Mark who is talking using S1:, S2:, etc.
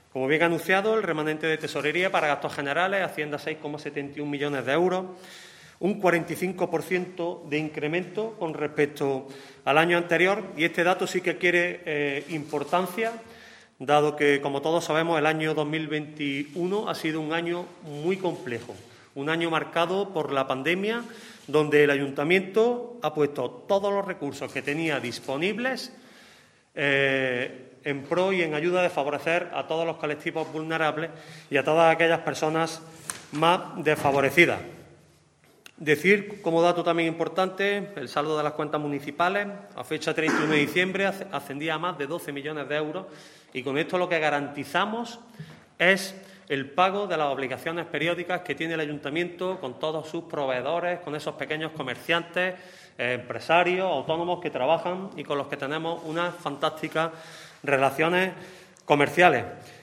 S1: Como bien anunciado, el remanente de tesorería para gastos generales asciende a 6,71 millones de euros, un 45% de incremento con respecto al año anterior, y este dato sí que adquiere importancia, dado que, como todos sabemos, el año 2021 ha sido un año muy complejo, un año marcado por la pandemia, donde el Ayuntamiento ha puesto todos los recursos que tenía disponibles en pro y en ayuda de favorecer a todos los colectivos vulnerables y a todas aquellas personas más desfavorecidas. Decir, como dato también importante, el saldo de las cuentas municipales a fecha 31 de diciembre ascendía a más de 12 millones de euros, y con esto lo que garantizamos es el pago de las obligaciones periódicas que tiene el Ayuntamiento con todos sus proveedores, con esos pequeños comerciantes, empresarios, autónomos que trabajan y con los que tenemos unas fantásticas relaciones comerciales.